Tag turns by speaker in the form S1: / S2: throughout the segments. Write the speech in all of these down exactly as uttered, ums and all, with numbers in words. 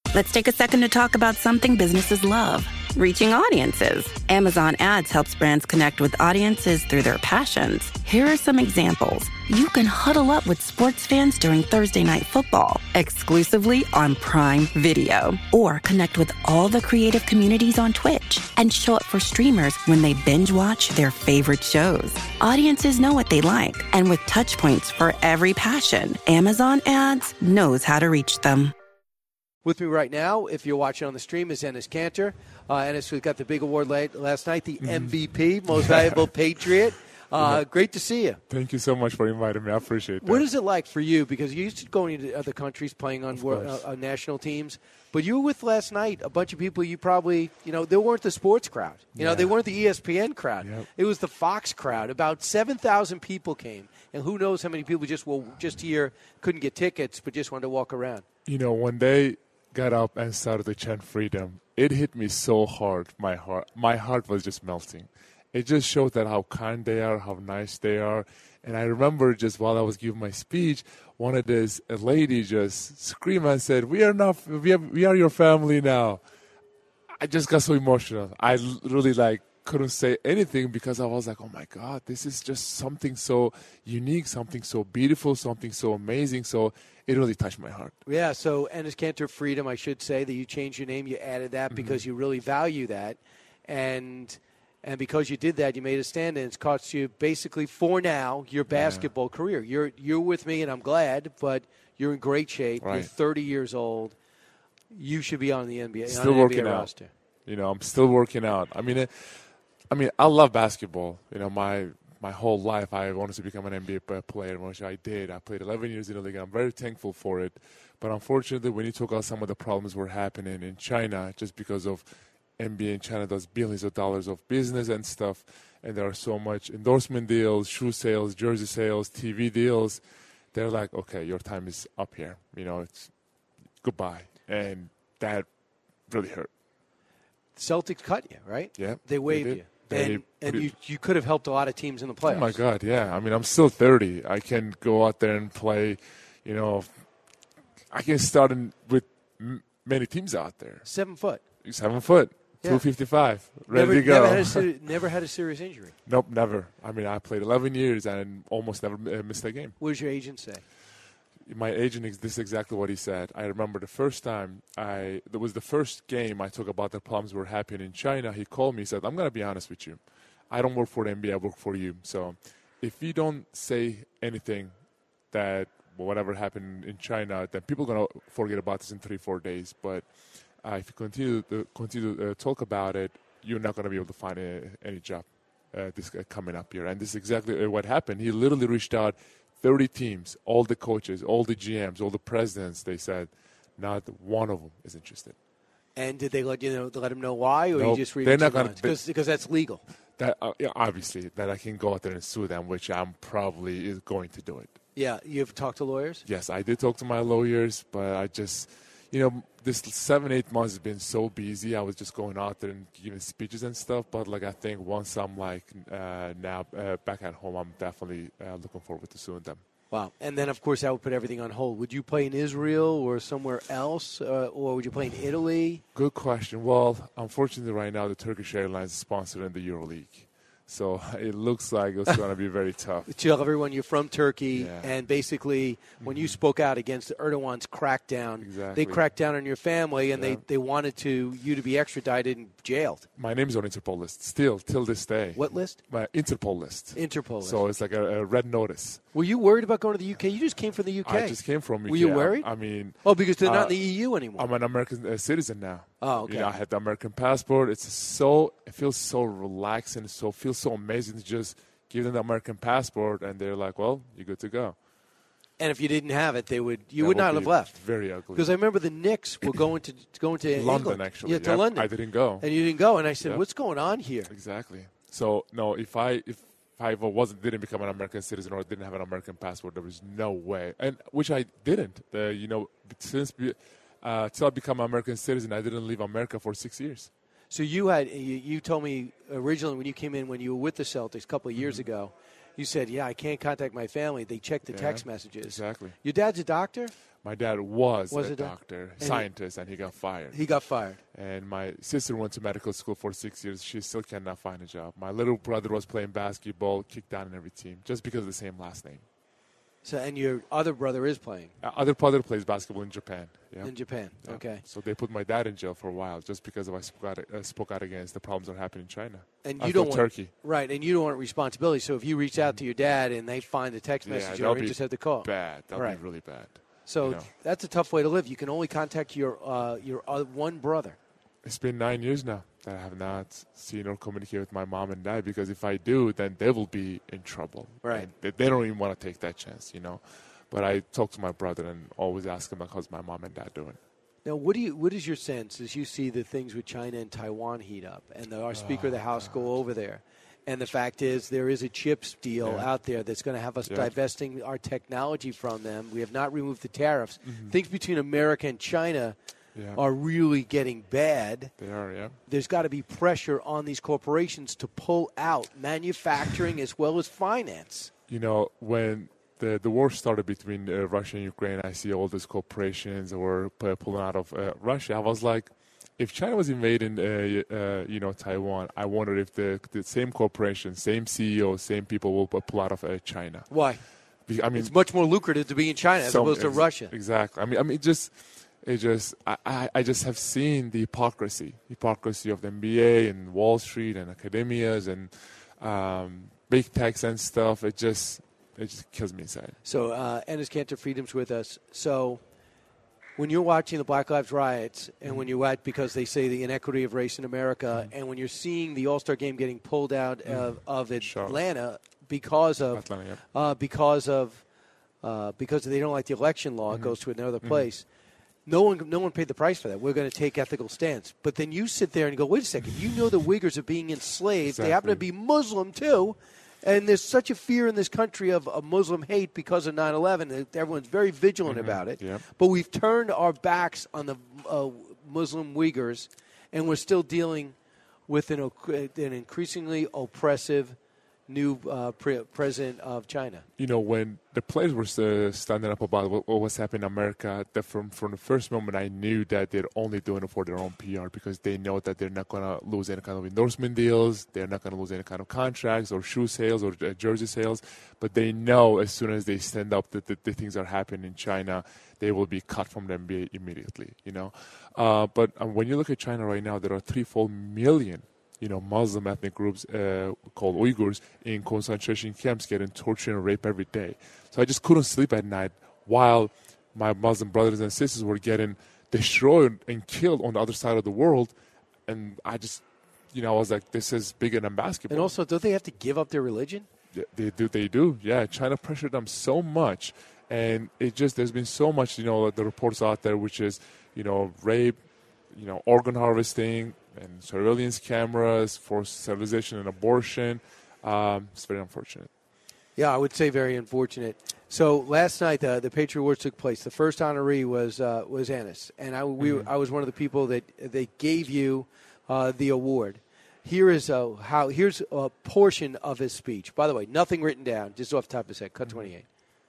S1: Let's take a second to talk about something businesses love: reaching audiences. Amazon Ads helps brands connect with audiences through their passions. Here are some examples. You can huddle up with sports fans during Thursday Night Football, exclusively on Prime Video. Or connect with all the creative communities on Twitch and show up for streamers when they binge watch their favorite shows. Audiences know what they like, and with touch points for every passion, Amazon Ads knows how to reach them.
S2: With me right now, if you're watching on the stream, is Enes Kanter. Uh, Enes, we got the big award late, last night, the M V P, Most Valuable Patriot. Uh, great to see you.
S3: Thank you so much for inviting me. I appreciate that.
S2: What is it like for you? Because you used to go into other countries playing on uh, uh, national teams, but you were with last night a bunch of people you probably, you know, they weren't the sports crowd. You yeah. know, they weren't the E S P N crowd. Yep. It was the Fox crowd. About seven thousand people came, and who knows how many people just were just here, couldn't get tickets, but just wanted to walk around.
S3: You know, when they got up and started to chant freedom, it hit me so hard. My heart, my heart was just melting. It just showed that how kind they are, how nice they are. And I remember just while I was giving my speech, one of this a lady just screamed and said, "We are not, we are, we are your family now." I just got so emotional. I really like couldn't say anything because I was like, "Oh my God, this is just something so unique, something so beautiful, something so amazing." So it really touched my heart.
S2: Yeah. So Enes Kanter Freedom, I should say that you changed your name, you added that mm-hmm. because you really value that, and. And because you did that, you made a stand, and it's cost you basically for now your basketball yeah. career. You're you're with me, and I'm glad, but you're in great shape. Right. You're thirty years old. You should be on the N B A.
S3: Still
S2: on
S3: working
S2: N B A
S3: out.
S2: roster.
S3: You know, I'm still working out. I mean, it, I mean, I love basketball. You know, my my whole life I wanted to become an N B A player, which I did. I played eleven years in the league, and I'm very thankful for it. But unfortunately, when you talk about some of the problems were happening in China, just because of N B A in China does billions of dollars of business and stuff, and there are so much endorsement deals, shoe sales, jersey sales, T V deals. They're like, okay, your time is up here. You know, it's goodbye. And that really hurt.
S2: Celtics cut you, right?
S3: Yeah.
S2: They waived
S3: they
S2: you.
S3: They
S2: and and you, you could have helped a lot of teams in the playoffs.
S3: Oh, my God, yeah. I mean, I'm still thirty. I can go out there and play, you know, I can start in, with m- many teams out there.
S2: Seven foot.
S3: Seven foot. Yeah. two fifty-five, ready
S2: never,
S3: to go.
S2: Never had, a, never had a serious injury.
S3: Nope, never. I mean, I played eleven years and almost never missed a game.
S2: What did your agent say?
S3: My agent, this is exactly what he said. I remember the first time, I there was the first game I talked about the problems were happening in China. He called me, he said, "I'm going to be honest with you. I don't work for the N B A, I work for you. So if you don't say anything that well, whatever happened in China, then people are going to forget about this in three, four days. But Uh, if you continue to continue to uh, talk about it, you're not going to be able to find a, any job uh, this uh, coming up here." And this is exactly what happened. He literally reached out thirty teams, all the coaches, all the G Ms, all the presidents. They said not one of them is interested.
S2: And did they let you know? Let him know why, or
S3: nope,
S2: you just read
S3: they're not going to
S2: because that's legal.
S3: That uh, yeah, obviously that I can go out there and sue them, which I'm probably is going to do it.
S2: Yeah, you've talked to lawyers.
S3: Yes, I did talk to my lawyers, but I just. You know, this seven, eight months has been so busy. I was just going out there and giving speeches and stuff. But, like, I think once I'm, like, uh, now uh, back at home, I'm definitely uh, looking forward to suing them.
S2: Wow. And then, of course, that would put everything on hold. Would you play in Israel or somewhere else? Uh, or would you play in Italy?
S3: Good question. Well, unfortunately, right now, the Turkish Airlines is sponsoring the EuroLeague. So it looks like it's going to be very tough.
S2: Tell everyone you're from Turkey,
S3: yeah.
S2: and basically when mm-hmm. you spoke out against Erdogan's crackdown,
S3: exactly.
S2: they cracked down on your family, and
S3: yeah.
S2: they, they wanted to you to be extradited and jailed.
S3: My name is on Interpol list still, till this day.
S2: What list?
S3: My Interpol list.
S2: Interpol list.
S3: So it's like a, a red notice.
S2: Were you worried about going to the U K? You just came from the U K.
S3: I just came from U K.
S2: Were you worried?
S3: I, I mean...
S2: Oh, because they're
S3: uh,
S2: not in the E U anymore.
S3: I'm an American uh, citizen now.
S2: Oh, okay.
S3: You know, I had the American passport. It's so... It feels so relaxing. It so, feels so amazing to just give them the American passport, and they're like, well, you're good to go.
S2: And if you didn't have it, they would you
S3: that
S2: would
S3: would
S2: not have left.
S3: Very ugly.
S2: Because I remember the Knicks were going to going to
S3: London,
S2: England.
S3: actually.
S2: Yeah, to
S3: yep.
S2: London.
S3: I didn't go.
S2: And you didn't go. And I said,
S3: yep.
S2: what's going on here?
S3: Exactly. So, no, if I if I wasn't didn't become an American citizen or didn't have an American passport, there was no way. And which I didn't. Uh, you know, since uh, till I become an American citizen, I didn't leave America for six years.
S2: So you had you, you told me originally when you came in when you were with the Celtics a couple of years
S3: mm-hmm.
S2: ago, You said, yeah, I can't contact my family. They check the
S3: Yeah,
S2: text messages.
S3: Exactly.
S2: Your dad's a doctor?
S3: My dad was,
S2: Was
S3: a
S2: a doc-
S3: doctor,
S2: and he-
S3: scientist, and he got fired.
S2: He got fired.
S3: And my sister went to medical school for six years. She still cannot find a job. My little brother was playing basketball, kicked out in every team, just because of the same last name.
S2: So, and your other brother is playing
S3: Uh, other brother plays basketball in Japan. Yeah.
S2: in Japan.
S3: Yeah.
S2: Okay.
S3: So they put my dad in jail for a while just because of I spoke out, uh, spoke out against the problems that are happening in China.
S2: And
S3: I
S2: you
S3: feel
S2: don't want
S3: Turkey.
S2: right, and you don't want responsibility. So if you reach out to your dad and they find the text
S3: Yeah,
S2: message,
S3: that'll
S2: you
S3: be
S2: just have to call.
S3: Bad. That'll
S2: Right.
S3: be really bad.
S2: So
S3: you know.
S2: that's a tough way to live. You can only contact your uh, your uh, one brother.
S3: It's been nine years now that I have not seen or communicated with my mom and dad, because if I do, then they will be in trouble.
S2: Right.
S3: And they, they don't even want to take that chance, you know. But I talk to my brother and always ask him, like, how's my mom and dad doing?
S2: Now, what do you what is your sense as you see the things with China and Taiwan heat up, and the, our Speaker of the House go over there, and the fact is there is a chips deal
S3: Yeah.
S2: out there that's going to have us
S3: Yeah.
S2: divesting our technology from them. We have not removed the tariffs.
S3: Mm-hmm.
S2: Things between America and China
S3: Yeah.
S2: are really getting bad.
S3: They are, yeah.
S2: There's got to be pressure on these corporations to pull out manufacturing as well as finance.
S3: You know, when the the war started between uh, Russia and Ukraine, I see all these corporations that were p- pulling out of uh, Russia. I was like, if China was invading, uh, uh, you know, Taiwan, I wonder if the the same corporation, same C E O, same people will p- pull out of uh, China.
S2: Why?
S3: Be- I mean,
S2: It's much more lucrative to be in China as
S3: some-
S2: opposed to
S3: ex-
S2: Russia.
S3: Exactly. I mean, I mean, it just, it just, I, I, I just have seen the hypocrisy, hypocrisy of the N B A and Wall Street and academias and um, big techs and stuff. It just, it just kills me inside.
S2: So, uh, Enes Kanter Freedom's with us. So, when you're watching the Black Lives riots, and when you're watching, because they say the inequity of race in America, and when you're seeing the All-Star game getting pulled out of, of Atlanta because of
S3: Atlanta, yeah.
S2: uh, because of uh, because they don't like the election law, it goes to another place. No one, no one paid the price for that. We're going to take ethical stance. But then you sit there and go, wait a second. You know the Uyghurs are being enslaved. They happen to be Muslim too. And there's such a fear in this country of, of Muslim hate because of nine eleven that everyone's very vigilant
S3: Mm-hmm.
S2: about it.
S3: Yep.
S2: But we've turned our backs on the uh, Muslim Uyghurs, and we're still dealing with an, an increasingly oppressive new uh, pre- president of China.
S3: You know, when the players were uh, standing up about what, what was happening in America, that from, from the first moment I knew that they're only doing it for their own P R, because they know that they're not going to lose any kind of endorsement deals, they're not going to lose any kind of contracts or shoe sales or uh, jersey sales, but they know as soon as they stand up that the, the things are happening in China, they will be cut from the N B A immediately, you know. Uh, but um, when you look at China right now, there are three, four million you know, Muslim ethnic groups uh, called Uyghurs in concentration camps getting tortured and raped every day. So I just couldn't sleep at night while my Muslim brothers and sisters were getting destroyed and killed on the other side of the world. And I just, you know, I was like, this is bigger than basketball.
S2: And also, don't they have to give up their religion?
S3: Yeah, they do. They do. Yeah, China pressured them so much. And it just, there's been so much, you know, the reports out there, which is, you know, rape, you know, organ harvesting, and surveillance cameras, forced sterilization and abortion. Um, it's very unfortunate.
S2: Yeah, I would say very unfortunate. So last night, uh, the Patriot Awards took place. The first honoree was uh, was Enes, and I, we,
S3: Mm-hmm.
S2: I was one of the people that they gave you uh, the award. Here is uh, how. Here's a portion of his speech. By the way, nothing written down, just off the top of his head. Cut twenty-eight.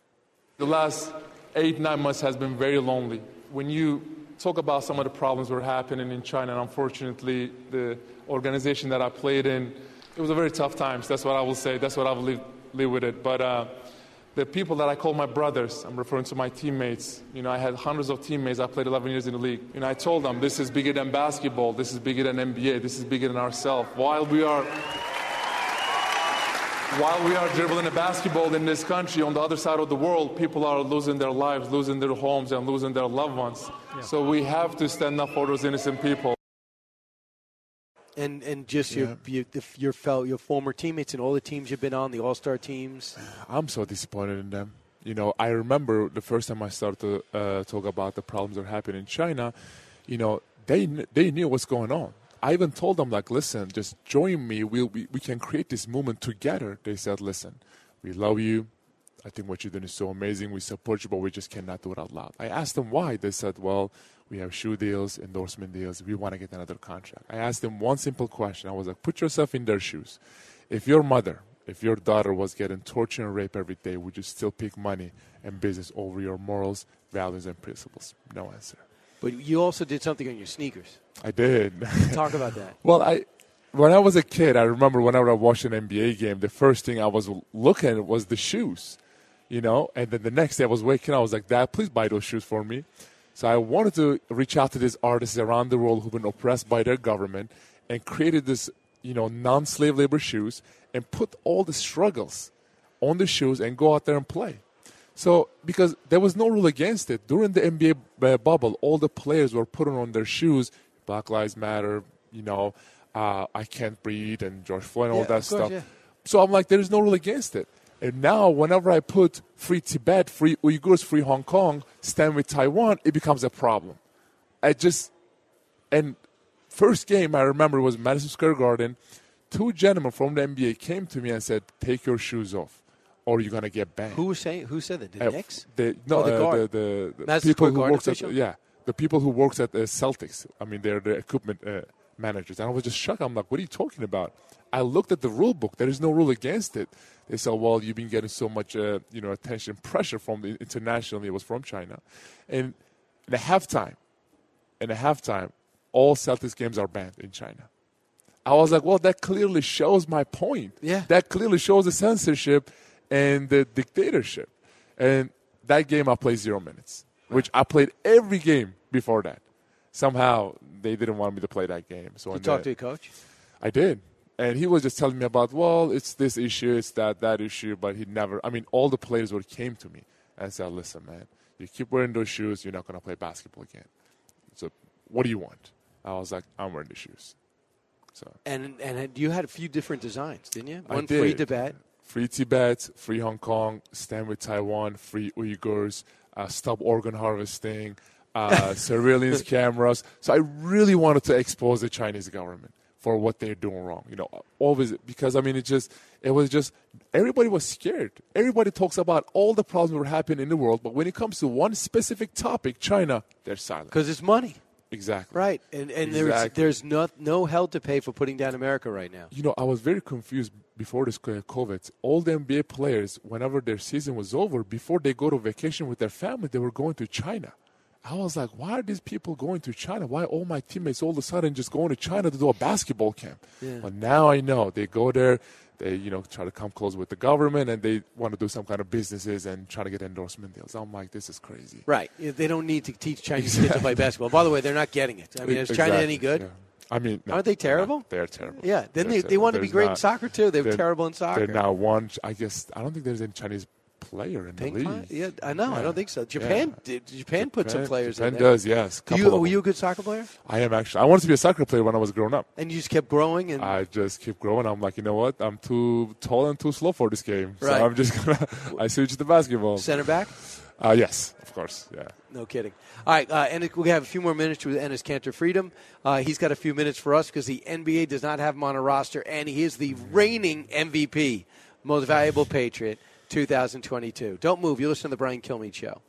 S4: The last eight, nine months has been very lonely. When you talk about some of the problems that were happening in China, and unfortunately, the organization that I played in, it was a very tough times. That's what I will say. That's what I will live, live with it. But uh, the people that I call my brothers, I'm referring to my teammates. You know, I had hundreds of teammates. I played eleven years in the league. And I told them, this is bigger than basketball. This is bigger than N B A. This is bigger than ourselves. While we are... While we are dribbling a basketball in this country, on the other side of the world, people are losing their lives, losing their homes, and losing their loved ones. Yeah. So we have to stand up for those innocent people.
S2: And and just
S3: Yeah.
S2: your your your, fel- your former teammates and all the teams you've been on, the All-Star teams.
S3: I'm so disappointed in them. You know, I remember the first time I started to uh, talk about the problems that happen in China, you know, they they knew what's going on. I even told them, like, listen, just join me. We'll, we we can create this movement together. They said, listen, we love you. I think what you're doing is so amazing. We support you, but we just cannot do it out loud. I asked them why. They said, well, we have shoe deals, endorsement deals. We want to get another contract. I asked them one simple question. I was like, put yourself in their shoes. If your mother if your daughter was getting tortured and raped every day, would you still pick money and business over your morals, values, and principles? No answer.
S2: But you also did something on your sneakers.
S3: I did.
S2: Talk about that.
S3: Well, I when I was a kid, I remember whenever I watched an N B A game, the first thing I was looking at was the shoes, you know. And then the next day I was waking up, I was like, Dad, please buy those shoes for me. So I wanted to reach out to these artists around the world who've been oppressed by their government and created this, you know, non-slave labor shoes and put all the struggles on the shoes and go out there and play. So, because there was no rule against it. During the N B A bubble, all the players were putting on their shoes, Black Lives Matter, you know, uh, I Can't Breathe, and George Floyd, and
S2: yeah,
S3: all that
S2: course,
S3: stuff.
S2: Yeah.
S3: So I'm like, there's no rule against it. And now, whenever I put free Tibet, free Uyghurs, free Hong Kong, stand with Taiwan, it becomes a problem. I just, and first game I remember was Madison Square Garden. Two gentlemen from the N B A came to me and said, take your shoes off, or you're going to get banned.
S2: Who was saying? Who said that? The
S3: Uh,
S2: Knicks?
S3: The, no,
S2: Oh, the
S3: uh,
S2: guard.
S3: the, the, the
S2: Madison
S3: people
S2: Square
S3: who
S2: Garden
S3: works at
S2: official?
S3: yeah, the people who works at the Celtics. I mean, they're the equipment uh, managers. And I was just shocked. I'm like, what are you talking about? I looked at the rule book. There is no rule against it. They said, well, you've been getting so much, uh, you know, attention, pressure from the internationally. It was from China, and in a halftime, in a halftime, all Celtics games are banned in China. I was like, well, that clearly shows my point.
S2: Yeah.
S3: That clearly shows the censorship and the dictatorship. And that game I played zero minutes, which I played every game before that. Somehow they didn't want me to play that game. So
S2: You talked to your coach?
S3: I did. And he was just telling me about, well, it's this issue, it's that, that issue, but he never, I mean, all the players would came to me and said, listen, man, you keep wearing those shoes, you're not going to play basketball again. So what do you want? I was like, I'm wearing the shoes. So
S2: And and you had a few different designs, didn't you?
S3: I
S2: One
S3: did.
S2: free Tibet.
S3: Free Tibet, free Hong Kong, stand with Taiwan, free Uyghurs, uh, stop organ harvesting, uh, surveillance cameras. So I really wanted to expose the Chinese government for what they're doing wrong. You know, always, because I mean, it just, it was just, everybody was scared. Everybody talks about all the problems that were happening in the world, but when it comes to one specific topic, China, they're silent.
S2: Because it's money.
S3: Exactly.
S2: Right. And and
S3: Exactly.
S2: there's there's no, no hell to pay for putting down America right now.
S3: You know, I was very confused before this COVID. All the N B A players, whenever their season was over, before they go to vacation with their family, they were going to China. I was like, why are these people going to China? Why all my teammates all of a sudden just going to China to do a basketball camp?
S2: Yeah.
S3: But now I know. They go there, they, you know, try to come close with the government, and they want to do some kind of businesses and try to get endorsement deals. I'm like, this is crazy.
S2: Right. Yeah, they don't need to teach Chinese kids to play basketball. By the way, they're not getting it. I mean, is China
S3: Exactly,
S2: any good?
S3: yeah. I mean, no,
S2: Aren't they
S3: they're not.
S2: terrible?
S3: They're terrible.
S2: Yeah. Then
S3: They're
S2: they, they want to be
S3: There's
S2: great in
S3: not-
S2: soccer, too. They're,
S3: they're-
S2: terrible in soccer.
S3: They're now one, I guess, I don't think there's any Chinese player in
S2: Ping
S3: the league.
S2: pong? Yeah, I know. I
S3: Yeah.
S2: don't think so. Japan
S3: Yeah.
S2: did. Japan put some
S3: Japan-
S2: players
S3: Japan
S2: in there.
S3: does, yes.
S2: Do you,
S3: Couple of
S2: were
S3: them.
S2: you a good soccer player?
S3: I am actually. I wanted to be a soccer player when I was growing up.
S2: And you just kept growing? and
S3: I just keep growing. I'm like, you know what? I'm too tall and too slow for this game.
S2: Right.
S3: So I'm just going to, I switched to basketball.
S2: Center back?
S3: Uh, yes, of course, yeah.
S2: No kidding. All right, uh, and we have a few more minutes with Enes Kanter Freedom. Uh, he's got a few minutes for us because the N B A does not have him on a roster, and he is the reigning M V P, Most Valuable Patriot, two thousand twenty-two. Don't move. You listen to the Brian Kilmeade Show.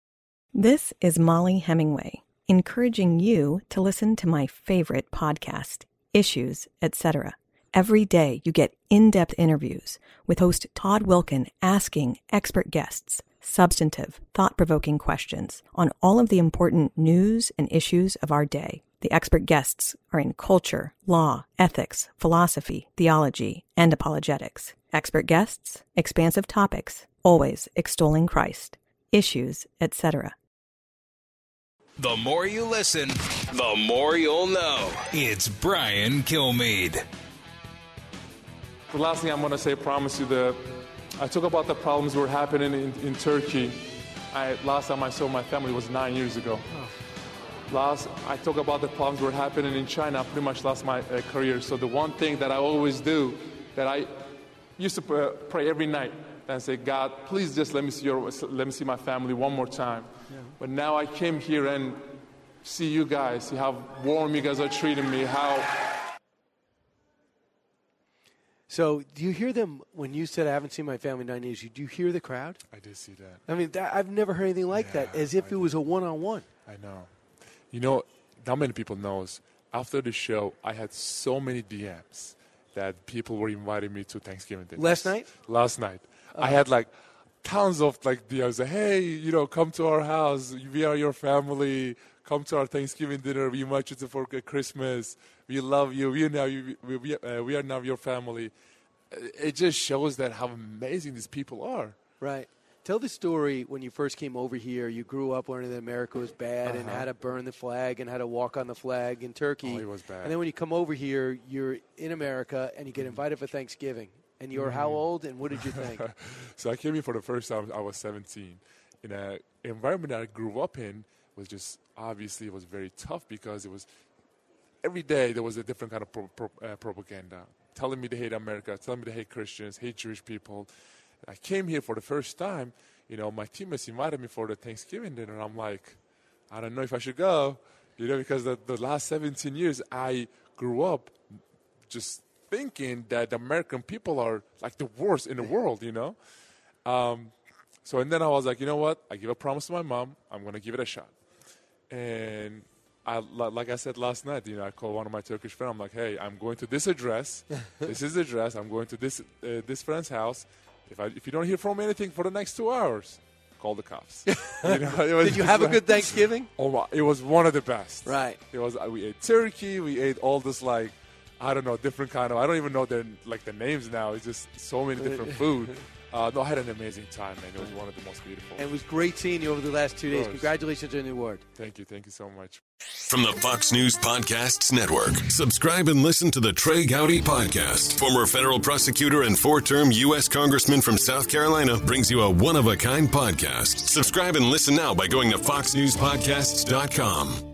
S5: This is Molly Hemingway, encouraging you to listen to my favorite podcast, Issues, et cetera. Every day you get in-depth interviews with host Todd Wilkin asking expert guests substantive, thought-provoking questions on all of the important news and issues of our day. The expert guests are in culture, law, ethics, philosophy, theology, and apologetics. Expert guests, expansive topics, always extolling Christ, issues, et cetera.
S6: The more you listen, the more you'll know. It's Brian Kilmeade.
S4: The last thing I'm going to say, I promise you, the, I talk about the problems that were happening in, in Turkey. I, last time I saw my family was nine years ago. Last, I talk about the problems that were happening in China. I pretty much lost my uh, career. So the one thing that I always do, that I used to uh, pray every night and say, God, please just let me see your, let me see my family one more time. Yeah. But now I came here and see you guys, see how warm you guys are treating me, how.
S2: So do you hear them when you said, I haven't seen my family in nine years, do you hear the crowd?
S3: I did see that.
S2: I mean, that, I've never heard anything like
S3: Yeah,
S2: that, as if
S3: I
S2: it
S3: did.
S2: was a one-on-one.
S3: I know. You know, not many people knows. After the show, I had so many D Ms. that people were inviting me to Thanksgiving dinner.
S2: Last night?
S3: Last night. Uh-huh. I had like tons of like D Ms. Like, hey, you know, come to our house. We are your family. Come to our Thanksgiving dinner. We invite you for Christmas. We love you. We are now, we, we, uh, we are now your family. It just shows that how amazing these people are.
S2: Right. Tell the story when you first came over here. You grew up learning that America was bad uh-huh. and how to burn the flag and how to walk on the flag in Turkey.
S3: Oh, it was bad.
S2: And then when you come over here, you're in America and you get invited for Thanksgiving. And you're mm-hmm. how old and what did you think?
S3: So I came here for the first time. I was seventeen. In an environment that I grew up in was just obviously it was very tough because it was every day there was a different kind of pro- pro- uh, propaganda telling me to hate America, telling me to hate Christians, hate Jewish people. I came here for the first time. You know, my teammates invited me for the Thanksgiving dinner. And I'm like, I don't know if I should go, you know, because the, the last seventeen years I grew up just thinking that the American people are like the worst in the world, you know. Um, so and then I was like, you know what? I give a promise to my mom. I'm going to give it a shot. And I, like I said last night, you know, I called one of my Turkish friends. I'm like, hey, I'm going to this address. This is the address. I'm going to this uh, this friend's house. If I, if you don't hear from me anything for the next two hours, call the cops. You know, it was
S2: Did you have like, a good Thanksgiving?
S3: Oh my, it was one of the best.
S2: Right.
S3: It was. Uh, we ate turkey. We ate all this like, I don't know, different kind of. I don't even know their like the names now. It's just so many different food. Uh, no, I had an amazing time, man. It was one of the most beautiful.
S2: And it was great seeing you over the last two days. Congratulations on the award.
S3: Thank you. Thank you so much.
S7: From the Fox News Podcasts Network, subscribe and listen to the Trey Gowdy Podcast. Former federal prosecutor and four-term U S Congressman from South Carolina brings you a one-of-a-kind podcast. Subscribe and listen now by going to fox news podcasts dot com.